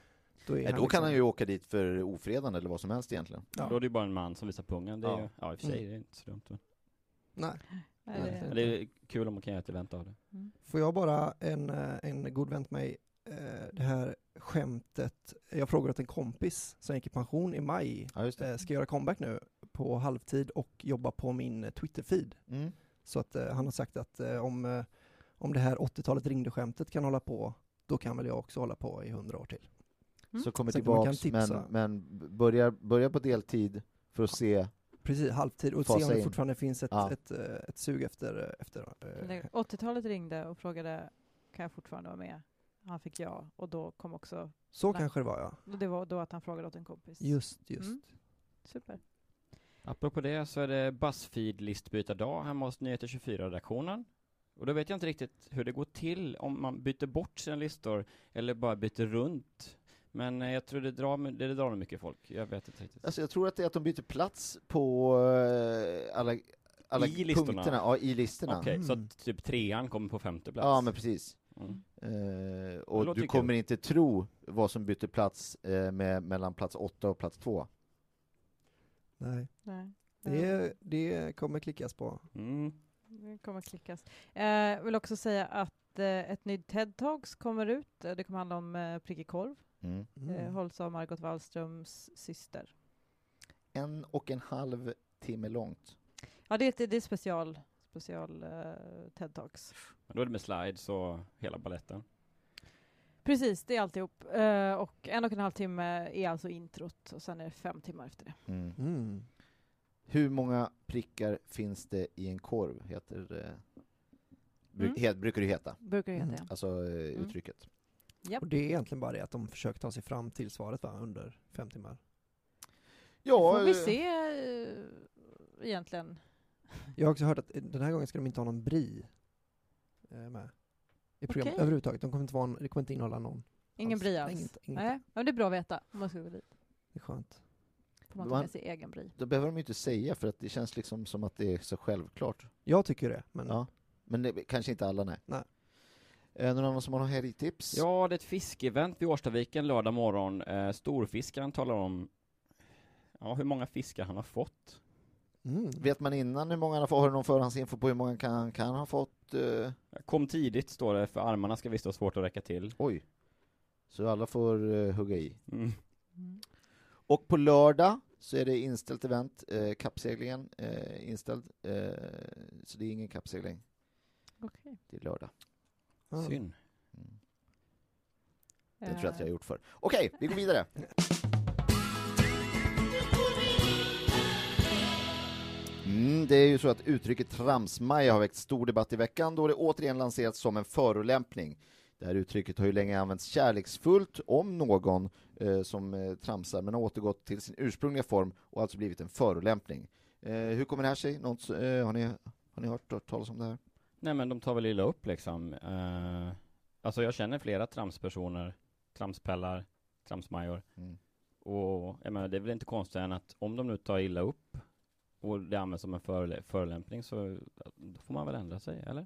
då är ja, då liksom, kan han ju åka dit för ofredande eller vad som helst egentligen. Ja. Då är det ju bara en man som visar pungen. Det är Ja. ju, ja i och för sig Mm. det är inte så dumt. Men. Nej. Nej, Nej, det- Men det är kul om man kan göra ett event av det. Mm. Får jag bara en, eh, en god vän till mig, eh, det här skämtet, jag frågade åt en kompis som gick i pension i maj, Ja, just det. eh, ska göra comeback nu på halvtid och jobba på min eh, Twitter-feed. Mm. Så att eh, han har sagt att eh, om, eh, om det här åttiotalet ringde-skämtet kan hålla på, då kan väl jag också hålla på i hundra år till. Mm. Så kommer Sen man kan tillbaks, men, tipsa. men börja, börja på deltid för att se. Precis, halvtid, och Fasa se om det in. fortfarande finns ett, Ja. ett, eh, ett sug efter, efter eh, Det- åttiotalet ringde och frågade, kan jag fortfarande vara med? Han fick ja, och då kom också, så Nej. kanske det var, ja. och det var då att han frågade åt en kompis. Just, just. Mm. Super. Apropå det så är det BuzzFeed-listbytardag hemma hos Nyheter tjugofyra-redaktionen. Och då vet jag inte riktigt hur det går till om man byter bort sina listor eller bara byter runt. Men eh, jag tror det drar, det, det drar nog mycket folk. Jag vet inte riktigt. Alltså jag tror att det är att de byter plats på eh, alla, alla I listorna? punkterna. Ja, i listorna. Okej, Mm. så att typ trean kommer på femte plats. Ja, men precis. Mm. Eh, Det och låter du ju kommer kul. inte tro vad som byter plats eh, med, mellan plats åtta och plats två. Nej, Nej. det, det kommer klickas på. Mm. Det kommer klickas. Jag eh, vill också säga att eh, ett nytt TED-talks kommer ut. Eh, Det kommer handla om eh, prickig korv. Mm. Mm. Eh, hålls av Margot Wallströms syster. En och en halv timme långt. Ja, det är, det är special, special eh, TED-talks. Men då är det med slides och hela balletten. Precis, det är alltihop. Eh, och en och en halv timme är alltså introt och sen är det fem timmar efter det. Mm. Mm. Hur många prickar finns det i en korv, heter det. Bru- Mm. het, brukar det heta. Brukar det heta, Mm. ja. Alltså eh, uttrycket. Japp. Och det är egentligen bara det att de försöker ta sig fram till svaret, va? Under fem timmar. Ja, Får vi eh, se eh, egentligen. Jag har också hört att eh, den här gången ska de inte ha någon brie eh, med i programmet Okej. överhuvudtaget. De kommer inte vara, en- det kommer inte innehålla någon. Ingen alls. brie alls. Inget, inget. Nej, men det är bra att veta om man ska gå dit. Det är skönt. Får man Man- ta med sig egen brie. Då behöver de ju inte säga, för att det känns liksom som att det är så självklart. Jag tycker det, men Ja. Men det, kanske inte alla, nej. Nej. Eh, någon annan som har någon helgtips? Ja, det är ett fiskeevent vid Årstaviken lördag morgon. Eh, storfiskaren talar om ja, hur många fiskar han har fått. mm. Vet man innan hur många han har fått? Har du någon förhandsinfo på hur många kan, kan ha fått? Eh, Kom tidigt, står det, för armarna ska visst ha svårt att räcka till. oj. Så alla får eh, hugga i. Mm. Mm. Och på lördag så är det inställt event. Eh, kappseglingen eh, inställd. Eh, så det är ingen kappsegling. Okej. Det är lördag. Ja. Synd. Mm. Det tror jag att jag har Eh, gjort för. Okej, vi går vidare. Mm, det är ju så att uttrycket tramsmaja har väckt stor debatt i veckan då det återigen lanserats som en förolämpning. Det här uttrycket har ju länge använts kärleksfullt om någon eh, som eh, tramsar, men har återgått till sin ursprungliga form och alltså blivit en förolämpning. Eh, hur kommer det här sig? Något, eh, har, ni, har ni hört, hört talas om det här? Nej, men de tar väl illa upp liksom. Eh, alltså jag känner flera tramspersoner, tramspellar, tramsmajor. Mm. Och jag menar, det är väl inte konstigt än att om de nu tar illa upp och det används som en förelä- förolämpning, så då får man väl ändra sig, eller?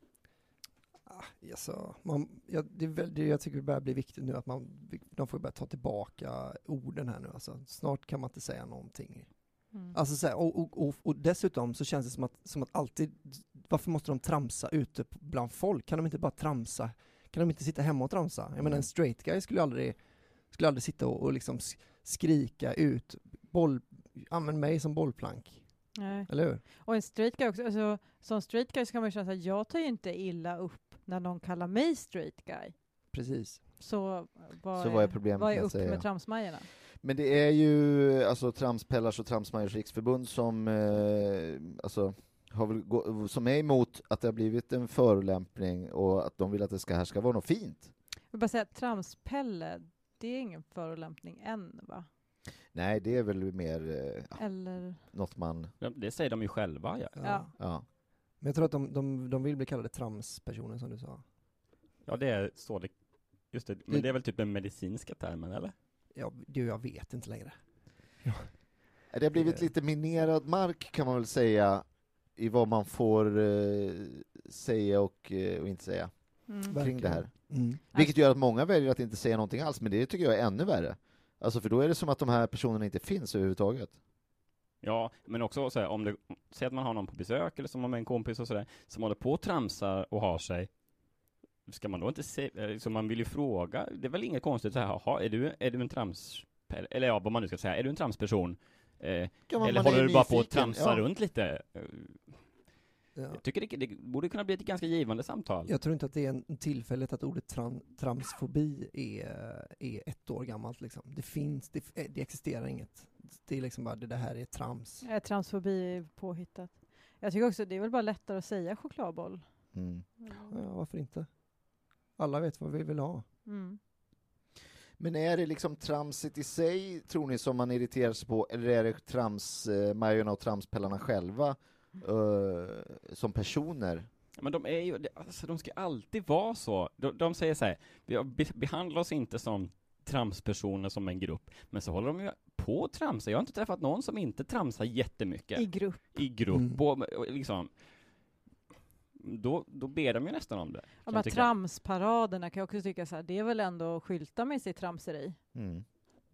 Ah, alltså, man, ja, det är väl, det jag tycker det börjar bli viktigt nu att man, de får börja ta tillbaka orden här nu. Alltså, snart kan man inte säga någonting. Mm. Alltså, så här, och, och, och, och dessutom så känns det som att, som att alltid, varför måste de tramsa ute p- bland folk? Kan de inte bara tramsa? Kan de inte sitta hemma och tramsa? Jag menar, en straight guy skulle aldrig, skulle aldrig sitta och, och liksom sk- skrika ut, boll, använd mig som bollplank. Nej. Eller hur? Och en straight guy också. Alltså, som straight guy så kan man ju känna att jag tar ju inte illa upp när någon kallar mig straight guy. Precis. Så vad, Så vad är problemet vad är med att upp säga? med tramsmajorna? Men det är ju alltså Tramspellars och Tramsmajors riksförbund som eh, alltså har väl gå, som är emot att det har blivit en förolämpning och att de vill att det ska, här ska vara något fint. Jag vill bara säga att tramspelle, det är ingen förolämpning än, va? Nej, det är väl mer eh, ja, Eller? något man, Ja, det säger de ju själva, ja. Ja. Ja. ja. Men jag tror att de, de, de vill bli kallade tramspersoner, som du sa. Ja, det är så det... Just det, men Det- det är väl typ den medicinska termen, eller? Ja, du, jag vet inte längre. Det har blivit Eh. lite minerad mark kan man väl säga i vad man får eh, säga och, eh, och inte säga Mm. kring det här. Mm. Vilket gör att många väljer att inte säga någonting alls, men det tycker jag är ännu värre. Alltså för då är det som att de här personerna inte finns överhuvudtaget. Ja, men också så här, om det, säg att man har någon på besök eller som har med en kompis och sådär, som håller på och tramsar och har sig. Ska man då inte se, så man vill ju fråga, det är väl inget konstigt så här, aha, är du, är du en trams, eller ja, vad man nu ska säga, är du en tramsperson? Eh, Ja, eller håller du bara på att nyfiken, tramsa ja. runt lite? Ja. Jag tycker det, det borde kunna bli ett ganska givande samtal. Jag tror inte att det är en tillfälligt att ordet tram, tramsfobi är, är ett år gammalt liksom. Det finns, det, det existerar inget. Det är liksom bara, det här är trams. Eh, Transfobi är påhittat. Jag tycker också det är väl bara lättare att säga chokladboll. Mm. Ja, varför inte? Alla vet vad vi vill ha. Mm. Men är det liksom tramset i sig, tror ni, som man irriterar sig på, eller är det tramsmajorna och tramspellarna själva uh, som personer? Men de är ju, alltså de ska alltid vara så. De, de säger så här, vi be, behandlar oss inte som tramspersoner som en grupp, men så håller de ju på att tramsa. Jag har inte träffat någon som inte tramsar jättemycket. I grupp. I grupp. Mm. På, liksom, då, då ber de ju nästan om det. De här tramsparaderna kan jag också tycka så här, det är väl ändå att skylta med sitt tramseri. Mm.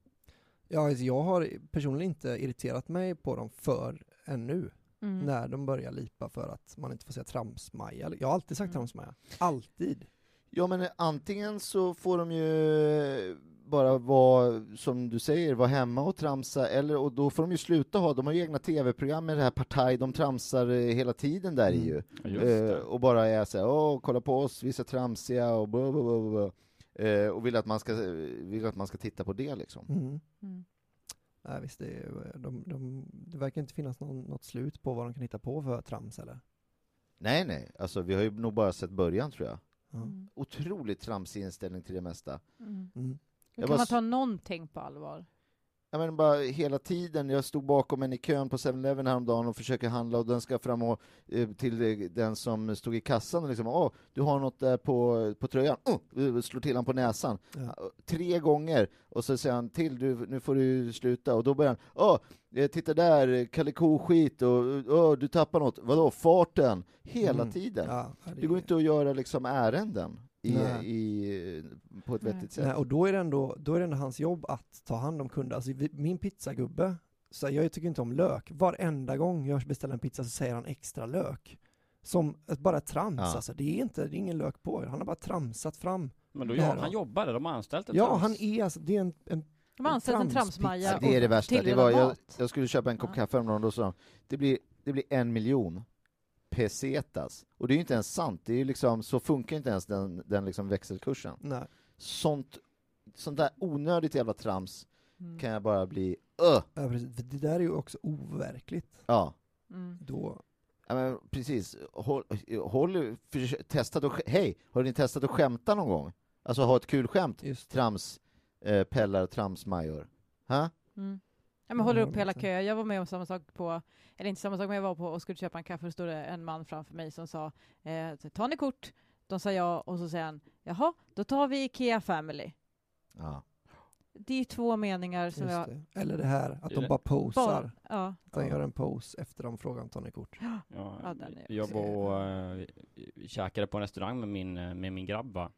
Ja, alltså jag har personligen inte irriterat mig på dem för ännu. Mm. När de börjar lipa för att man inte får säga tramsmaja. Jag har alltid sagt Mm. tramsmaja. Alltid. Ja, men antingen så får de ju bara vara, som du säger, vara hemma och tramsa, eller, och då får de ju sluta ha, de har ju egna tv-program med det här Partaj, de tramsar eh, hela tiden där i ju. Ja, just Eh, det. och bara är så här, åh, kolla på oss, vi är så tramsiga och blah, blah, blah, blah. Eh, och vill att man ska vill att man ska titta på det liksom. Mm. Mm. Nej, visst, det, är, de, de, det verkar inte finnas någon, något slut på vad de kan hitta på för trams, eller? Nej, nej, alltså vi har ju nog bara sett början, tror jag. Ja. Mm. Otroligt tramsig inställning till det mesta. Mm. Mm. Hur Jag kan var man s- ta någonting på allvar? Jag menar bara hela tiden, jag stod bakom en i kön på seven eleven häromdagen och försöker handla, och den ska fram och, eh, till eh, den som stod i kassan och liksom, åh, du har något där på, på tröjan, oh, slår till han på näsan. Ja. Tre gånger, och så säger han till, du, nu får du sluta, och då börjar han, åh, eh, titta där, kaliko-skit, och åh, du tappar något, vadå, farten, hela Mm. tiden. Ja, Det går inte att göra liksom ärenden i, Nej. i, på ett Nej. vettigt sätt. Nej, och då är, det ändå, då är det ändå hans jobb att ta hand om kunder. Alltså, vi- min pizzagubbe, så jag tycker inte om lök. Varenda gång jag beställer en pizza så säger han extra lök. Som ett- bara trams. Ja. Alltså, det är inte, det är ingen lök på. Han har bara tramsat fram. Men då, Nej ja, då. han jobbar där, de har anställt ett Ja, trams. han är alltså, det är en, en De har anställt en tramspizza. tramsmaja Ja, det är det och värsta. Det tillreda var, jag, mat. jag skulle köpa en kopp Ja. kaffe häromdagen, då sa de, det blir, det blir en miljon pesetas. Och det är ju inte ens sant. Det är ju liksom, så funkar inte ens den, den liksom växelkursen. nej. Sånt, sånt där onödigt jävla trams Mm. kan jag bara bli, öh! Ja, precis. För det där är ju också overkligt. Ja. Mm. Då, Ja, men precis. Håll, håll, för, testat och, sk- hej, har ni testat att skämta någon gång? Alltså ha ett kul skämt? just Trams, eh, pellar, tramsmajor. Ha? Mm. Ja, men håller Ja, upp hela exakt. kön. Jag var med om samma sak på, eller inte samma sak, men jag var på och skulle köpa en kaffe och stod det en man framför mig som sa, eh, tar ni kort? De sa ja, och så säger han, jaha, då tar vi Ikea Family. Ja. Det är två meningar som just jag... det. Eller det här, att Det är de det. bara posar. Bara, ja. Att de gör en pose efter de frågar om tar ni kort. Ja, Ja, den är jag också- var och äh, käkade på en restaurang med min, eh, med min grabb, va?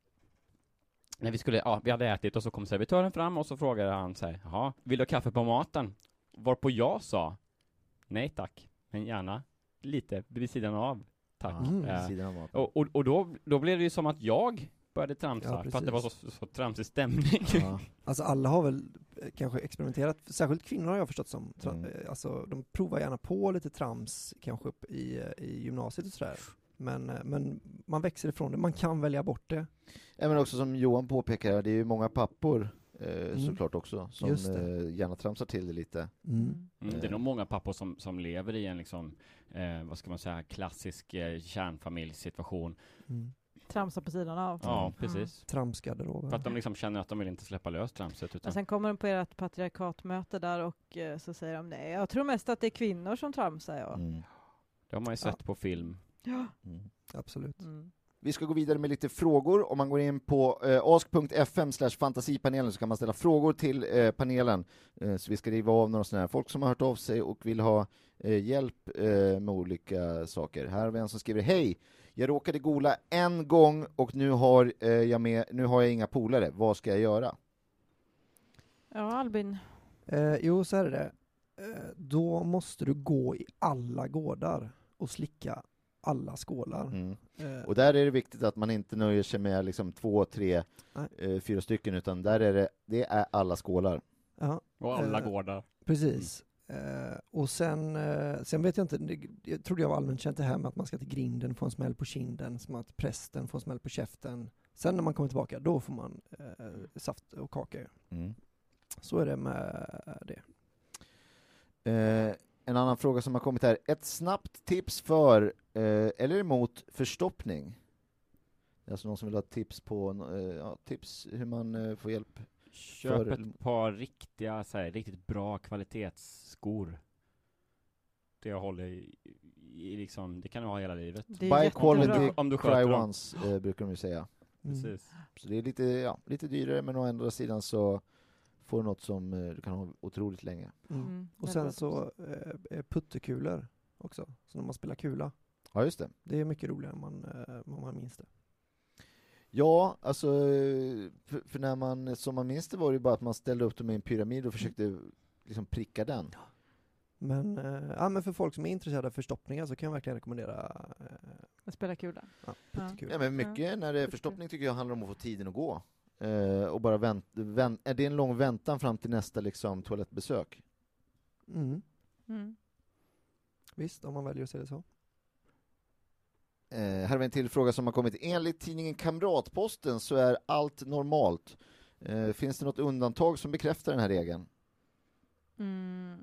När vi skulle, ja, vi hade ätit och så kom servitören fram och så frågade han så här, jaha, vill du ha kaffe på maten? Varpå jag sa, nej tack, men gärna lite vid sidan av, tack. Ja, Mm. vid Eh, sidan av maten. och och, och då, då blev det ju som att jag började tramsa, Ja, för att det var så, precis. så tramsig stämning. Ja. Alltså alla har väl eh, kanske experimenterat, särskilt kvinnor har jag förstått som, tra- Mm. eh, alltså de provar gärna på lite trams kanske upp i, eh, i gymnasiet och sådär. Men, eh, men man växer ifrån det, man kan välja bort det. Ja, men också som Johan påpekar, det är ju många pappor eh, Mm. såklart också som Just det. eh, gärna tramsar till det lite. Mm. Mm, det är nog många pappor som, som lever i en liksom, eh, vad ska man säga, klassisk eh, kärnfamiljssituation. Mm. Tramsa på sidan av. Ja, precis. Tramsgarderoben. För att de liksom känner att de vill inte släppa lös tramset, utan Men sen kommer de på ert patriarkatmöte där och eh, så säger de nej, jag tror mest att det är kvinnor som tramsar. Ja. Mm. det har man ju sett på film. Ja. Mm. Absolut. Mm. Vi ska gå vidare med lite frågor. Om man går in på eh, ask punkt f m slash fantasipanelen så kan man ställa frågor till eh, panelen. Eh, så vi ska riva av några sådana här folk som har hört av sig och vill ha eh, hjälp eh, med olika saker. Här har vi en som skriver, hej! Jag råkade gola en gång och nu har, eh, jag, med, nu har jag inga polare. Vad ska jag göra? Ja, Albin. Eh, jo, så är det. eh, då måste du gå i alla gårdar och slicka alla skålar. Mm. Eh, Och där är det viktigt att man inte nöjer sig med liksom två, tre, eh, fyra stycken, utan där är det, det är alla skålar. ja, Och alla Eh, gårdar. precis. Eh, och sen, eh, sen vet jag inte, det, jag trodde jag var allmänt känt det här med att man ska till grinden få en smäll på kinden, som att prästen får en smäll på käften. Sen när man kommer tillbaka, då får man eh, saft och kaka. Mm. Så är det med det. Eh, en annan fråga som har kommit här. Ett snabbt tips för, eh, eller emot, förstoppning. Det är alltså någon som vill ha tips på, eh, ja, tips hur man eh, får hjälp. Köp för- ett par riktiga, så här, riktigt bra kvalitetsskor. Det jag håller i, i liksom, det kan du ha hela livet. Det är By jättebra. quality, Om du cry sköter dem. once, eh, brukar de ju säga. Mm. Precis. Så det är lite, ja, lite dyrare, men å andra sidan så får du något som eh, du kan ha otroligt länge. Mm. Mm, Och det sen är bra. så eh, är puttekulor också, så när man spelar kula. Ja, just det. Det är mycket roligare än man, eh, vad man minns det. Ja, alltså, eh, för, för när man, som man minns det, var det ju bara att man ställde upp dem i en pyramid och försökte liksom pricka den. Men, eh, ja, men för folk som är intresserade av förstoppningar så kan jag verkligen rekommendera eh, Att spela kula. ja, Ja. puttekula. Ja, men mycket när det är förstoppning tycker jag handlar om att få tiden att gå. Eh, och bara vänt, vänt, är det en lång väntan fram till nästa liksom, toalettbesök? Mm. Mm. Visst, om man väljer att se det så. Eh, här har vi en till fråga som har kommit. Enligt tidningen Kamratposten så är allt normalt. Eh, finns det något undantag som bekräftar den här regeln? Mm.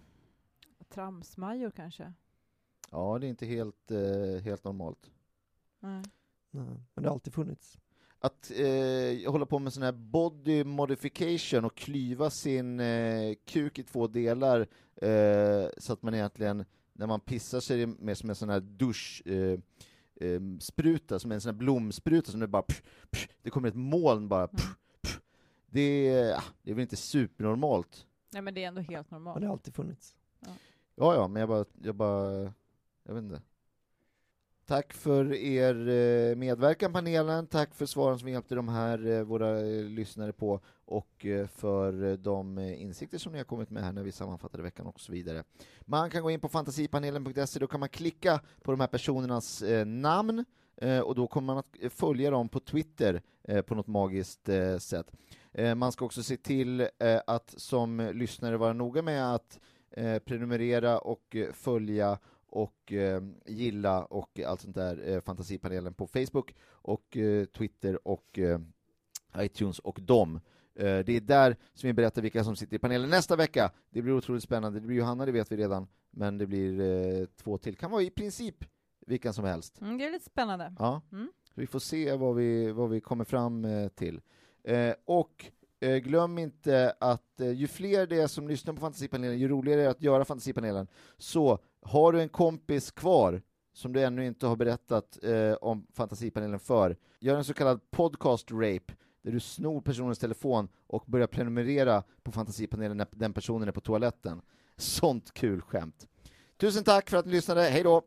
Tramsmajor kanske? Ja, det är inte helt, eh, helt normalt. Nej. Nej. Men det har alltid funnits. Att eh, hålla på med sån här body modification och klyva sin eh, kuk i två delar eh, så att man egentligen, när man pissar sig med som en sån här dusch eh, eh, spruta, som en sån här blomspruta som det bara pff, pff, det kommer ett moln bara pff, pff. Det, är, det är väl inte supernormalt. Nej, men det är ändå helt Men normalt. det har alltid funnits. Ja, ja, men jag bara, jag bara, jag vet inte. Tack för er eh, medverkan, panelen. Tack för svaren som vi hjälpte de här eh, våra eh, lyssnare på, och eh, för eh, de eh, insikter som ni har kommit med här när vi sammanfattade veckan och så vidare. Man kan gå in på fantasipanelen punkt se, då kan man klicka på de här personernas eh, namn eh, och då kommer man att eh, följa dem på Twitter eh, på något magiskt eh, sätt. Eh, man ska också se till eh, att som lyssnare vara noga med att eh, prenumerera och eh, följa och eh, gilla och allt sånt där, eh, Fantasipanelen på Facebook och eh, Twitter och eh, iTunes och dem. Eh, det är där som vi berättar vilka som sitter i panelen nästa vecka. Det blir otroligt spännande. Det blir Johanna, det vet vi redan, men det blir eh, två till. Kan vara i princip vilka som helst. Mm, det är lite spännande. Ja. Mm. Så vi får se vad vi, vad vi kommer fram eh, till. Eh, och eh, glöm inte att eh, ju fler det är som lyssnar på Fantasipanelen, ju roligare är det att göra Fantasipanelen. Så har du en kompis kvar som du ännu inte har berättat eh, om Fantasipanelen för, gör en så kallad podcast rape, där du snor personens telefon och börjar prenumerera på Fantasipanelen när den personen är på toaletten. Sånt kul skämt. Tusen tack för att ni lyssnade. Hej då!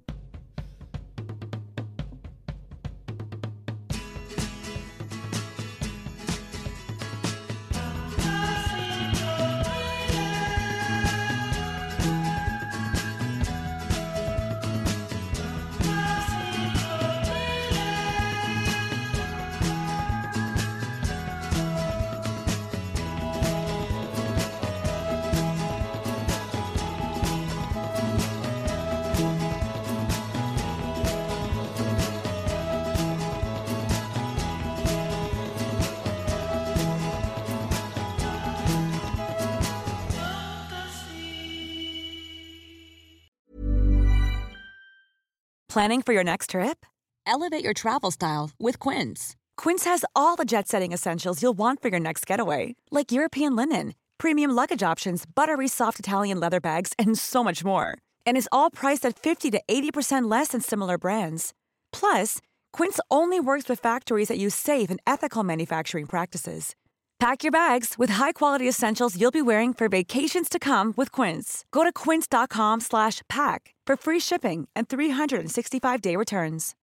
Planning for your next trip? Elevate your travel style with Quince. Quince has all the jet-setting essentials you'll want for your next getaway, like European linen, premium luggage options, buttery soft Italian leather bags, and so much more. And is all priced at fifty to eighty percent less than similar brands. Plus, Quince only works with factories that use safe and ethical manufacturing practices. Pack your bags with high-quality essentials you'll be wearing for vacations to come with Quince. Go to quince dot com slash pack for free shipping and three sixty-five day returns.